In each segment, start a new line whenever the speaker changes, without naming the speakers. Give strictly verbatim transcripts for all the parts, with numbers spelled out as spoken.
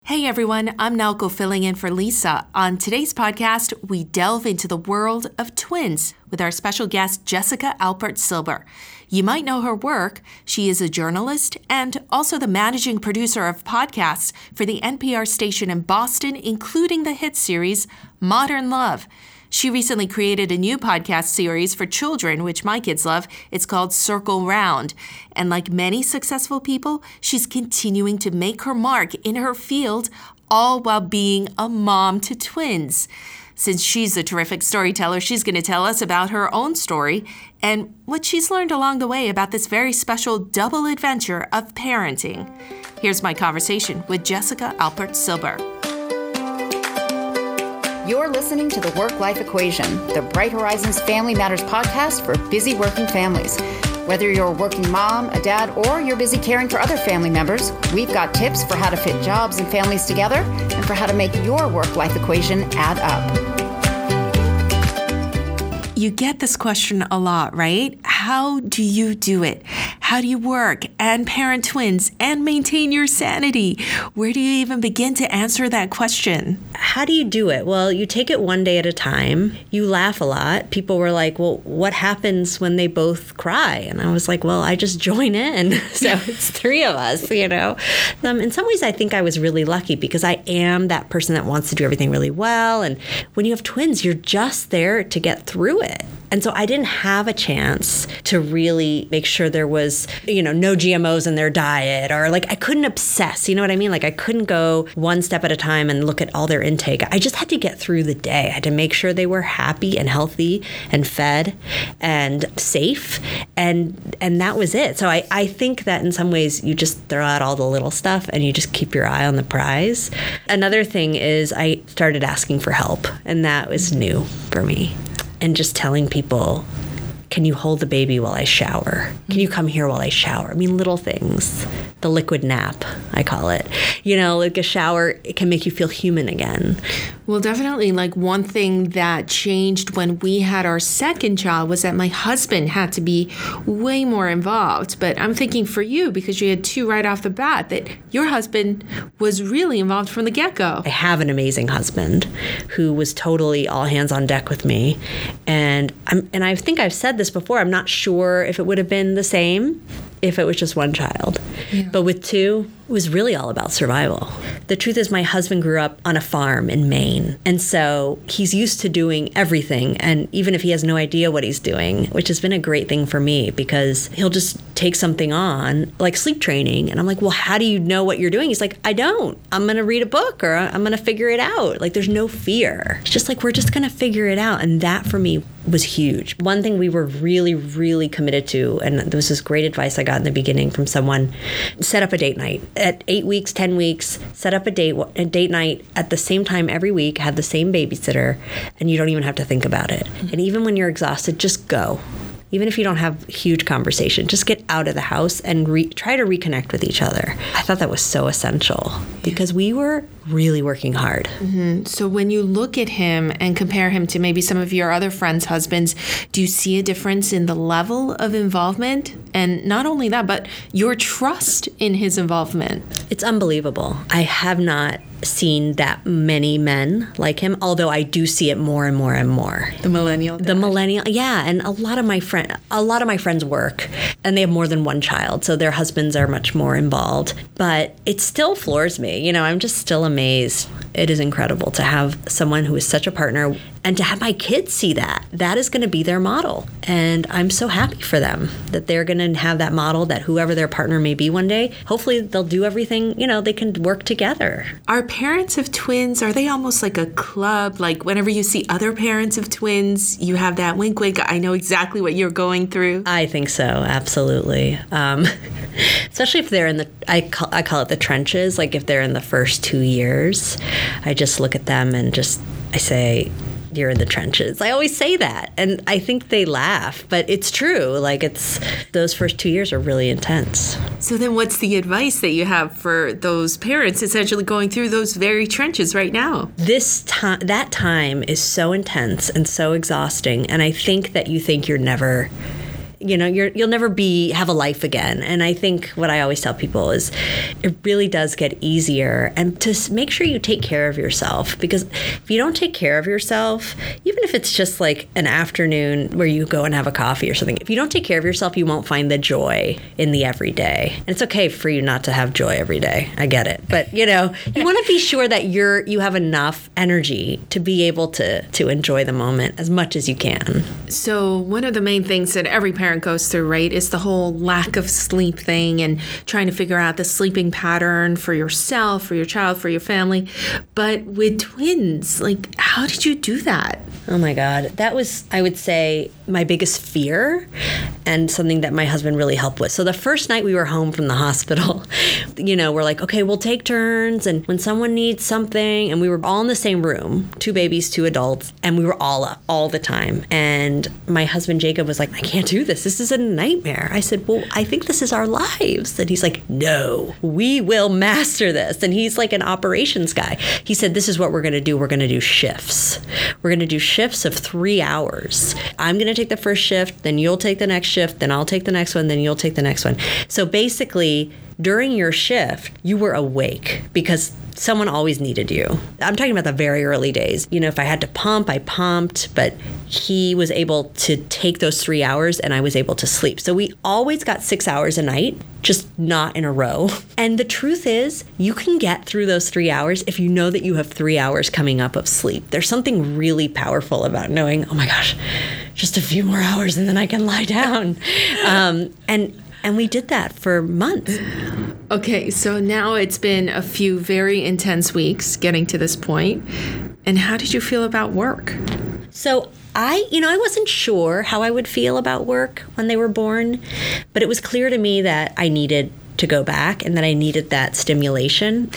Hey everyone, I'm Nalco filling in for Lisa. On today's podcast, we delve into the world of twins with our special guest, Jessica Alpert Silber. You might know her work. She is a journalist and also the managing producer of podcasts for the N P R station in Boston, including the hit series Modern Love. She recently created a new podcast series for children, which my kids love. It's called Circle Round. And like many successful people, she's continuing to make her mark in her field, all while being a mom to twins. Since she's a terrific storyteller, she's going to tell us about her own story and what she's learned along the way about this very special double adventure of parenting. Here's my conversation with Jessica Alpert Silber.
You're listening to The Work-Life Equation, the Bright Horizons Family Matters podcast for busy working families. Whether you're a working mom, a dad, or you're busy caring for other family members, we've got tips for how to fit jobs and families together and for how to make your work-life equation add up.
You get this question a lot, right? How do you do it? How do you work and parent twins and maintain your sanity? Where do you even begin to answer that question?
How do you do it? Well, you take it one day at a time. You laugh a lot. People were like, well, what happens when they both cry? And I was like, well, I just join in. So it's three of us, you know. Um, in some ways, I think I was really lucky because I am that person that wants to do everything really well. And when you have twins, you're just there to get through it. And so I didn't have a chance to really make sure there was, you know, no G M Os in their diet, or like I couldn't obsess, you know what I mean? Like I couldn't go one step at a time and look at all their intake. I just had to get through the day. I had to make sure they were happy and healthy and fed and safe. And and that was it. So I, I think that in some ways you just throw out all the little stuff and you just keep your eye on the prize. Another thing is I started asking for help, and that was new for me. And just telling people, can you hold the baby while I shower? Can you come here while I shower? I mean, little things. The liquid nap, I call it. You know, like a shower, it can make you feel human again.
Well, definitely. Like one thing that changed when we had our second child was that my husband had to be way more involved. But I'm thinking for you, because you had two right off the bat, that your husband was really involved from the get-go.
I have an amazing husband who was totally all hands on deck with me. And I'm, and I think I've said this before, I'm not sure if it would have been the same if it was just one child. Yeah. But with two, it was really all about survival. The truth is my husband grew up on a farm in Maine. And so he's used to doing everything. And even if he has no idea what he's doing, which has been a great thing for me because he'll just take something on, like sleep training. And I'm like, well, how do you know what you're doing? He's like, I don't. I'm going to read a book or I'm going to figure it out. Like there's no fear. It's just like, we're just going to figure it out. And that for me was huge. One thing we were really, really committed to, and there was this great advice I got in the beginning from someone, set up a date night. At eight weeks, ten weeks, set up a date a date night at the same time every week, have the same babysitter, and you don't even have to think about it. Mm-hmm. And even when you're exhausted, just go. Even if you don't have huge conversation, just get out of the house and re- try to reconnect with each other. I thought that was so essential because we were really working hard.
Mm-hmm. So when you look at him and compare him to maybe some of your other friends' husbands, do you see a difference in the level of involvement? And not only that, but your trust in his involvement.
It's unbelievable. I have not seen that many men like him, although I do see it more and more and more.
The millennial.
The millennial, yeah. And a lot of my friend, a lot of my friends work, and they have more than one child, so their husbands are much more involved. But it still floors me. You know, I'm just still amazed. It is incredible to have someone who is such a partner, and to have my kids see that. That is going to be their model. And I'm so happy for them that they're going to have that model, that whoever their partner may be one day, hopefully they'll do everything, you know, they can work together.
Are parents of twins, are they almost like a club? Like whenever you see other parents of twins, you have that wink, wink, I know exactly what you're going through?
I think so, absolutely. Um, especially if they're in the, I call, I call it the trenches, like if they're in the first two years, I just look at them and just, I say, you're in the trenches. I always say that. And I think they laugh, but it's true. Like it's, those first two years are really intense.
So then what's the advice that you have for those parents essentially going through those very trenches right now?
This time, that time is so intense and so exhausting. And I think that you think you're never you know, you're, you'll never be, have a life again. And I think what I always tell people is it really does get easier, and to make sure you take care of yourself, because if you don't take care of yourself, even if it's just like an afternoon where you go and have a coffee or something, if you don't take care of yourself, you won't find the joy in the everyday. And it's okay for you not to have joy every day. I get it. But, you know, you want to be sure that you're, you have enough energy to be able to, to enjoy the moment as much as you can.
So one of the main things that every parent goes through, right, is the whole lack of sleep thing and trying to figure out the sleeping pattern for yourself, for your child, for your family. But with twins, like, how did you do that?
Oh my God. That was, I would say, my biggest fear, and something that my husband really helped with. So the first night we were home from the hospital, you know, we're like, okay, we'll take turns, and when someone needs something, and we were all in the same room, two babies, two adults, and we were all up all the time. And my husband, Jacob, was like, I can't do this. This is a nightmare. I said, well, I think this is our lives. And he's like, no, we will master this. And he's like an operations guy. He said, this is what we're going to do. We're going to do shifts. We're going to do shifts of three hours. I'm going to take the first shift, then you'll take the next shift, then I'll take the next one, then you'll take the next one. So basically, during your shift, you were awake because someone always needed you. I'm talking about the very early days. You know, if I had to pump, I pumped, but he was able to take those three hours and I was able to sleep. So we always got six hours a night, just not in a row. And the truth is, you can get through those three hours if you know that you have three hours coming up of sleep. There's something really powerful about knowing, oh my gosh, just a few more hours and then I can lie down. um, and And we did that for months.
Okay, so now it's been a few very intense weeks getting to this point. And how did you feel about work?
So I, you know, I wasn't sure how I would feel about work when they were born, but it was clear to me that I needed to go back and that I needed that stimulation.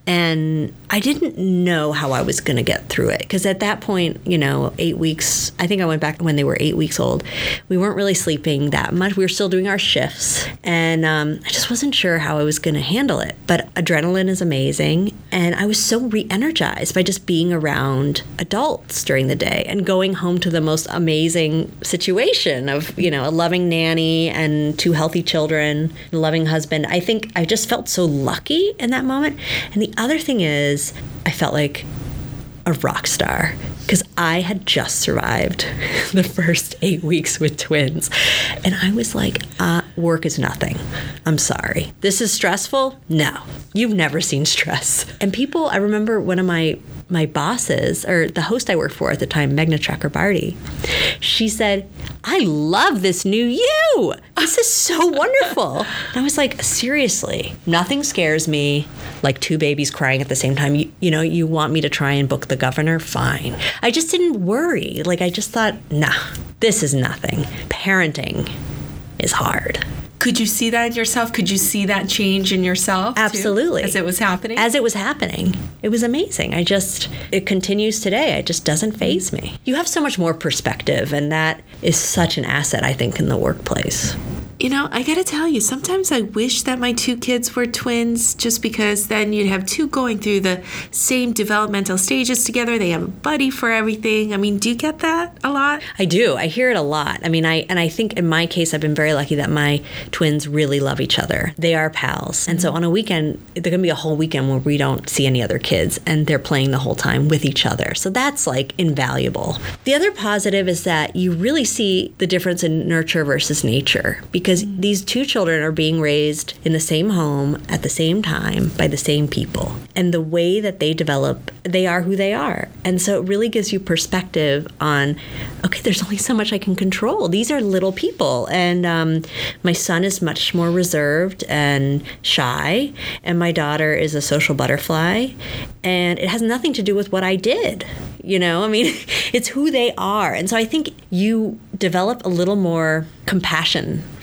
And I didn't know how I was going to get through it, because at that point, you know, eight weeks, I think I went back when they were eight weeks old. We weren't really sleeping that much. We were still doing our shifts. And um, I just wasn't sure how I was going to handle it. But adrenaline is amazing. And I was so re-energized by just being around adults during the day and going home to the most amazing situation of, you know, a loving nanny and two healthy children, a loving husband. I think I just felt so lucky in that moment. And the other thing is, I felt like a rock star because I had just survived the first eight weeks with twins. And I was like, uh, work is nothing. I'm sorry. This is stressful? No. You've never seen stress. And people, I remember one of my my bosses, or the host I worked for at the time, Meghna Chakrabarti, she said, I love this new you. This is so wonderful. And I was like, seriously, nothing scares me like two babies crying at the same time. You, you know, you want me to try and book the governor? Fine. I just didn't worry. Like, I just thought, nah, this is nothing. Parenting is hard.
Could you see that in yourself? Could you see that change in yourself?
Absolutely.
Too, as it was happening?
As it was happening. It was amazing. I just, it continues today. It just doesn't faze me. You have so much more perspective, and that is such an asset, I think, in the workplace.
You know, I gotta tell you, sometimes I wish that my two kids were twins, just because then you'd have two going through the same developmental stages together. They have a buddy for everything. I mean, do you get that a lot?
I do. I hear it a lot. I mean, I and I think in my case, I've been very lucky that my twins really love each other. They are pals. And so on a weekend, there can be a whole weekend where we don't see any other kids and they're playing the whole time with each other. So that's like invaluable. The other positive is that you really see the difference in nurture versus nature, because these two children are being raised in the same home at the same time by the same people. And the way that they develop, they are who they are. And so it really gives you perspective on, okay, there's only so much I can control. These are little people. And um, my son is much more reserved and shy, and my daughter is a social butterfly. And it has nothing to do with what I did. You know, I mean, it's who they are. And so I think you develop a little more compassion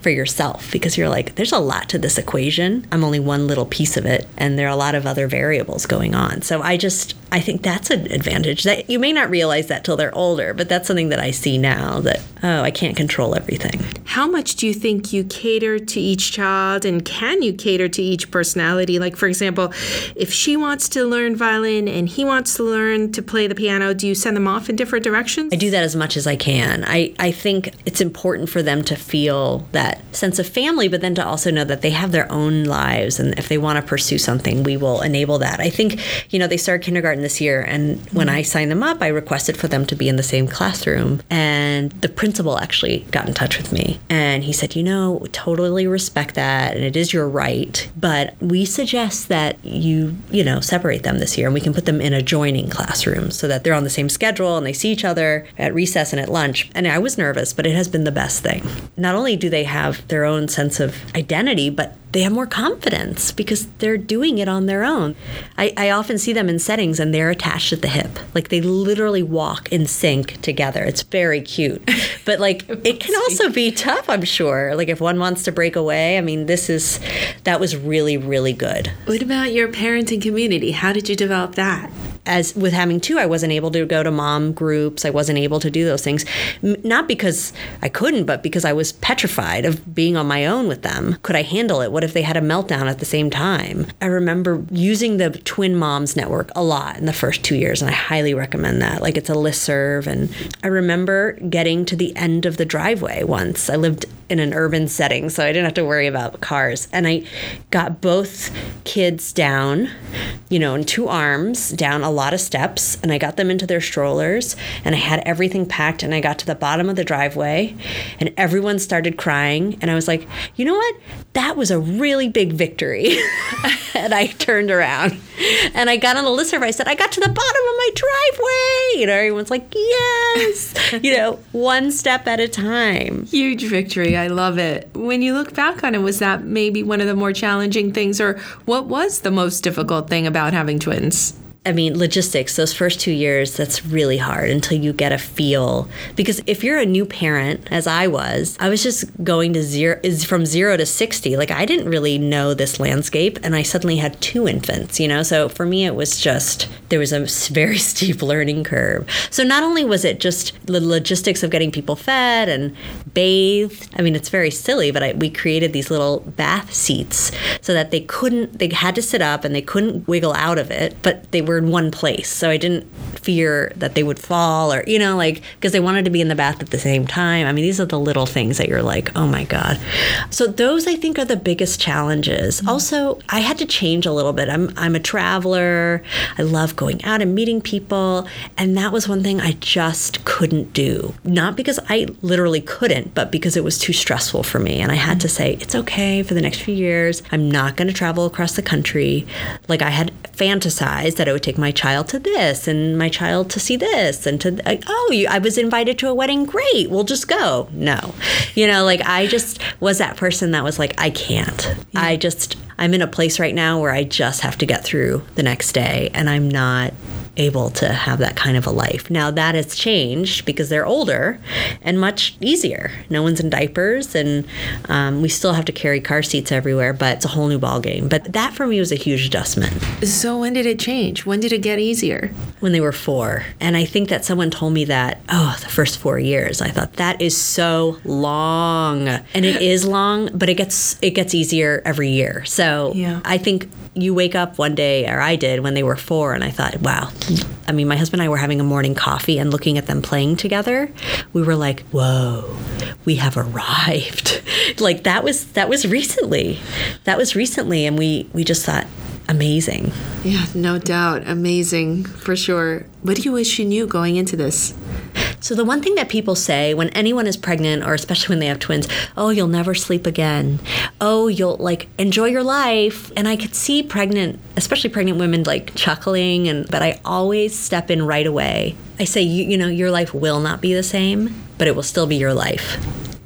for yourself, because you're like, there's a lot to this equation. I'm only one little piece of it, and there are a lot of other variables going on. So I just, I think that's an advantage that you may not realize that till they're older, but that's something that I see now, that, oh, I can't control everything.
How much do you think you cater to each child, and can you cater to each personality? Like, for example, if she wants to learn violin and he wants to learn to play the piano, do you send them off in different directions?
I do that as much as I can. I, I think it's important for them to feel that sense of family, but then to also know that they have their own lives, and if they want to pursue something, we will enable that. I think, you know, they started kindergarten this year, and when I signed them up, I requested for them to be in the same classroom, and the principal actually got in touch with me, and he said, you know, totally respect that, and it is your right, but we suggest that you, you know, separate them this year, and we can put them in adjoining classrooms so that they're on the same schedule and they see each other at recess and at lunch. And I was nervous, but it has been the best thing. Not only do they have their own sense of identity, but they have more confidence because they're doing it on their own. I, I often see them in settings and they're attached at the hip. Like they literally walk in sync together. It's very cute. But like it can also be tough, I'm sure. Like if one wants to break away, I mean, this is, that was really, really good.
What about your parenting community? How did you develop that?
As with having two, I wasn't able to go to mom groups. I wasn't able to do those things. M- not because I couldn't, but because I was petrified of being on my own with them. Could I handle it? What if they had a meltdown at the same time? I remember using the Twin Moms Network a lot in the first two years, and I highly recommend that. Like it's a listserv. And I remember getting to the end of the driveway once. I lived in an urban setting, so I didn't have to worry about cars. And I got both kids down, you know, in two arms, down a lot of steps, and I got them into their strollers, and I had everything packed, and I got to the bottom of the driveway, and everyone started crying, and I was like, you know what? That was a really big victory. And I turned around, and I got on the listserv. I said, I got to the bottom of my driveway. You know, everyone's like, yes. You know, one step at a time.
Huge victory. I love it. When you look back on it, was that maybe one of the more challenging things, or what was the most difficult thing about having twins?
I mean, logistics, those first two years, that's really hard until you get a feel. Because if you're a new parent, as I was, I was just going to zero, from zero to sixty. Like, I didn't really know this landscape, and I suddenly had two infants, you know? So for me, it was just, there was a very steep learning curve. So not only was it just the logistics of getting people fed and bathed. I mean, it's very silly, but I, we created these little bath seats so that they couldn't, they had to sit up and they couldn't wiggle out of it, but they were in one place. So I didn't fear that they would fall or, you know, like, because they wanted to be in the bath at the same time. I mean, these are the little things that you're like, oh my God. So those, I think, are the biggest challenges. Mm-hmm. Also, I had to change a little bit. I'm I'm a traveler. I love going out and meeting people. And that was one thing I just couldn't do. Not because I literally couldn't, but because it was too stressful for me. And I had to say, it's okay for the next few years. I'm not going to travel across the country. Like I had fantasized that I would take my child to this and my child to see this and to, like, oh, you, I was invited to a wedding. Great. We'll just go. No. You know, like I just was that person that was like, I can't. Yeah. I just, I'm in a place right now where I just have to get through the next day and I'm not able to have that kind of a life. Now that has changed because they're older and much easier. No one's in diapers and um, we still have to carry car seats everywhere, but it's a whole new ballgame. But that for me was a huge adjustment.
So when did it change? When did it get easier?
When they were four. And I think that someone told me that, oh, the first four years. I thought that is so long. And it is long, but it gets it gets easier every year. So yeah. I think you wake up one day, or I did, when they were four, and I thought, wow. I mean, my husband and I were having a morning coffee and looking at them playing together. We were like, whoa, we have arrived. Like that was that was recently. That was recently, and we, we just thought, amazing.
Yeah, no doubt. Amazing, for sure. What do you wish you knew going into this?
So the one thing that people say when anyone is pregnant, or especially when they have twins, oh, you'll never sleep again. Oh, you'll like enjoy your life. And I could see pregnant, especially pregnant women like chuckling, and but I always step in right away. I say, you, you know, your life will not be the same, but it will still be your life.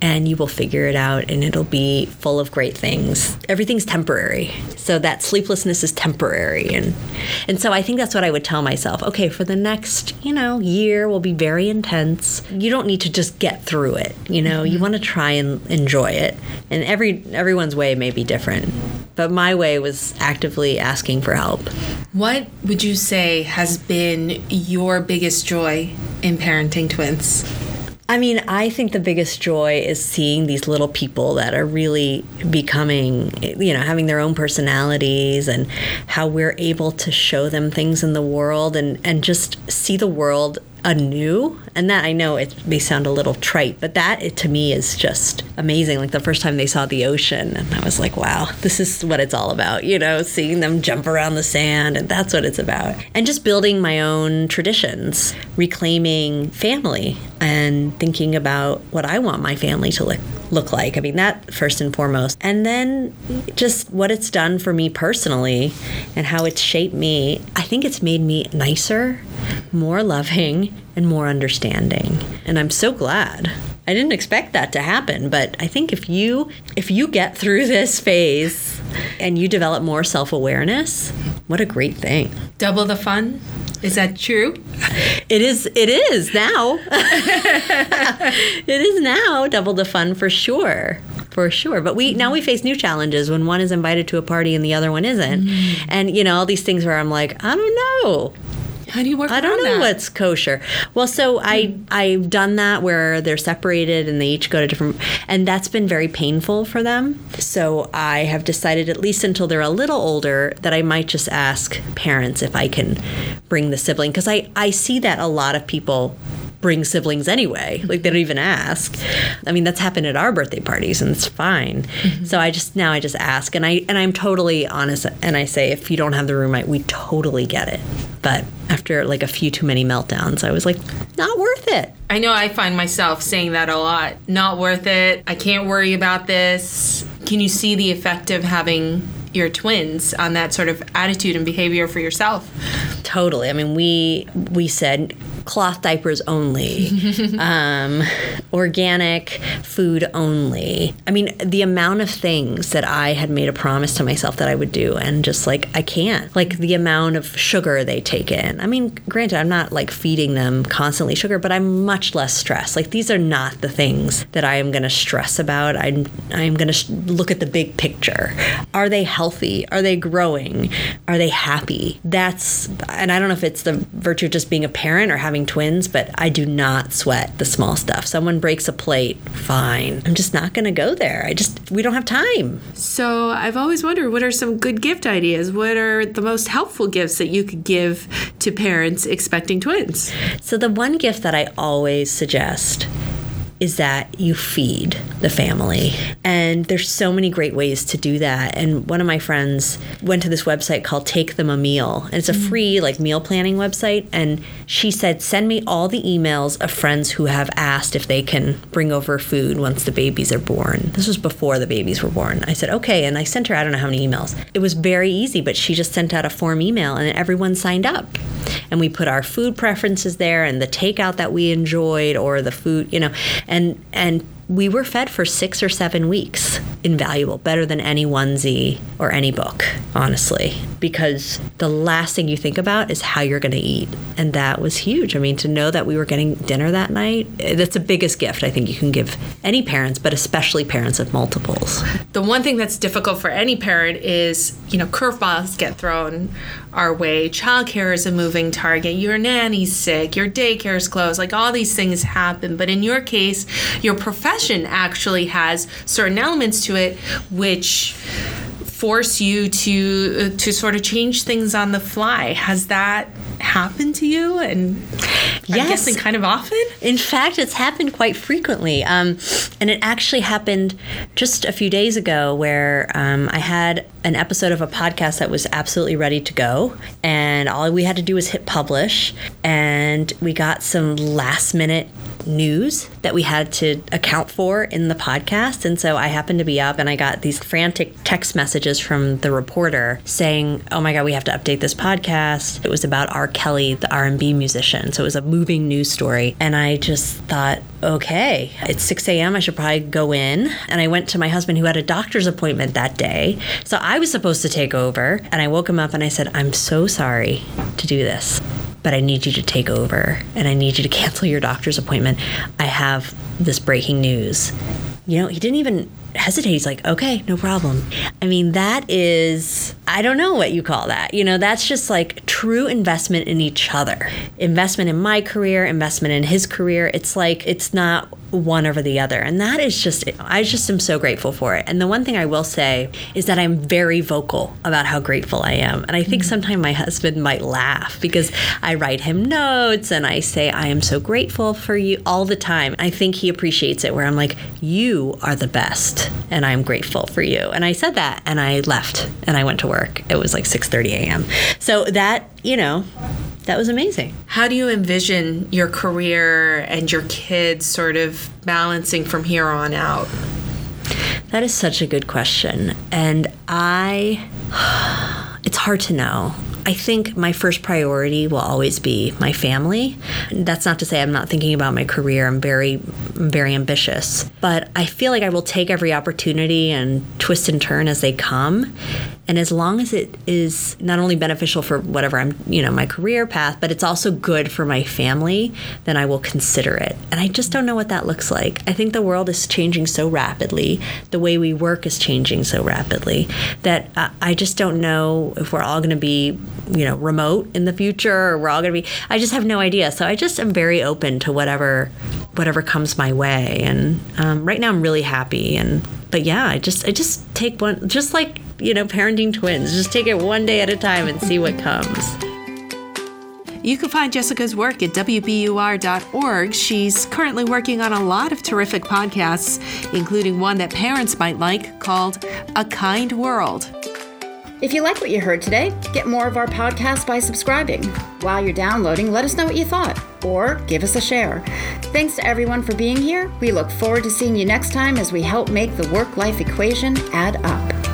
and you will figure it out, and it'll be full of great things. Everything's temporary. So that sleeplessness is temporary. And and so I think that's what I would tell myself. Okay, for the next, you know, year will be very intense. You don't need to just get through it. You know, mm-hmm. you want to try and enjoy it. And every everyone's way may be different. But my way was actively asking for help.
What would you say has been your biggest joy in parenting twins?
I mean, I think the biggest joy is seeing these little people that are really becoming, you know, having their own personalities, and how we're able to show them things in the world and, and just see the world anew. And that, I know it may sound a little trite, but that it, to me is just amazing. Like the first time they saw the ocean, and I was like, wow, this is what it's all about, you know, seeing them jump around the sand, and that's what it's about. And just building my own traditions, reclaiming family, and thinking about what I want my family to look look like. I mean, that first and foremost. And then just what it's done for me personally and how it's shaped me. I think it's made me nicer, more loving, and more understanding. And I'm so glad. I didn't expect that to happen, but I think if you if you get through this phase and you develop more self-awareness, what a great thing.
Double the fun? Is that true?
It is. It is now. It is now double the fun for sure. For sure. But we now we face new challenges when one is invited to a party and the other one isn't. Mm. And, you know, all these things where I'm like, I don't know.
How do you work
I don't
around
know
that?
What's kosher. Well, so I, I've done that where they're separated and they each go to different, and that's been very painful for them. So I have decided, at least until they're a little older, that I might just ask parents if I can bring the sibling. Because I, I see that a lot of people bring siblings anyway. Like, they don't even ask. I mean, that's happened at our birthday parties, and it's fine. Mm-hmm. So I just, now I just ask, and I, and I'm totally honest, and I say, if you don't have the room, I, we totally get it. But after like a few too many meltdowns, I was like, not worth it.
I know I find myself saying that a lot. Not worth it. I can't worry about this. Can you see the effect of having your twins on that sort of attitude and behavior for yourself?
Totally. I mean, we we said cloth diapers only, um, organic food only. I mean, the amount of things that I had made a promise to myself that I would do, and just like, I can't. Like the amount of sugar they take in. I mean, granted, I'm not like feeding them constantly sugar, but I'm much less stressed. Like, these are not the things that I am going to stress about. I'm, I'm going to sh- look at the big picture. Are they healthy? Are they growing? Are they happy? That's, and I don't know if it's the virtue of just being a parent or having twins, but I do not sweat the small stuff. Someone breaks a plate, fine. I'm just not going to go there. I just, we don't have time.
So I've always wondered, what are some good gift ideas? What are the most helpful gifts that you could give to parents expecting twins?
So the one gift that I always suggest is that you feed the family. And there's so many great ways to do that. And one of my friends went to this website called Take Them a Meal. And it's a free like meal planning website. And she said, send me all the emails of friends who have asked if they can bring over food once the babies are born. This was before the babies were born. I said, okay. And I sent her, I don't know how many emails. It was very easy, but she just sent out a form email and everyone signed up. And we put our food preferences there and the takeout that we enjoyed, or the food, you know, and and we were fed for six or seven weeks. Invaluable, better than any onesie or any book, honestly, because the last thing you think about is how you're going to eat. And that was huge. I mean, to know that we were getting dinner that night, that's the biggest gift I think you can give any parents, but especially parents of multiples.
The one thing that's difficult for any parent is, you know, curveballs get thrown our way. Childcare is a moving target. Your nanny's sick. Your daycare's closed. Like, all these things happen. But in your case, your profession actually has certain elements to it which force you to uh, to sort of change things on the fly. Has that happened to you? And I'm
yes.
guessing kind of often?
In fact, it's happened quite frequently. Um, and it actually happened just a few days ago where um, I had an episode of a podcast that was absolutely ready to go. And all we had to do was hit publish. And we got some last minute news that we had to account for in the podcast. And so I happened to be up and I got these frantic text messages from the reporter saying, oh my God, we have to update this podcast. It was about R. Kelly, the R and B musician. So it was a moving news story. And I just thought, okay, it's six a.m. I should probably go in. And I went to my husband who had a doctor's appointment that day. So I was supposed to take over. And I woke him up and I said, I'm so sorry to do this, but I need you to take over and I need you to cancel your doctor's appointment. I have this breaking news. You know, he didn't even hesitate. He's like, okay, no problem. I mean, that is, I don't know what you call that. You know, that's just like true investment in each other. Investment in my career, investment in his career. It's like, it's not one over the other. And that is just, I just am so grateful for it. And the one thing I will say is that I'm very vocal about how grateful I am. And I think mm-hmm. sometimes my husband might laugh because I write him notes and I say, I am so grateful for you all the time. I think he appreciates it where I'm like, you are the best and I'm grateful for you. And I said that and I left and I went to work. It was like six thirty a.m. So that, you know, that was amazing.
How do you envision your career and your kids sort of balancing from here on out?
That is such a good question. And I, it's hard to know. I think my first priority will always be my family. That's not to say I'm not thinking about my career. I'm very, very ambitious. But I feel like I will take every opportunity and twist and turn as they come. And as long as it is not only beneficial for whatever I'm, you know, my career path, but it's also good for my family, then I will consider it. And I just don't know what that looks like. I think the world is changing so rapidly. The way we work is changing so rapidly that I just don't know if we're all going to be, you know, remote in the future or we're all going to be, I just have no idea. So I just am very open to whatever, whatever comes my way. And um, right now I'm really happy. And, but yeah, I just, I just take one, just like, you know, parenting twins, just take it one day at a time and see what comes.
You can find Jessica's work at W B U R dot org. She's currently working on a lot of terrific podcasts, including one that parents might like called A Kind World.
If you like what you heard today, get more of our podcast by subscribing. While you're downloading, let us know what you thought, or give us a share. Thanks to everyone for being here. We look forward to seeing you next time as we help make the work-life equation add up.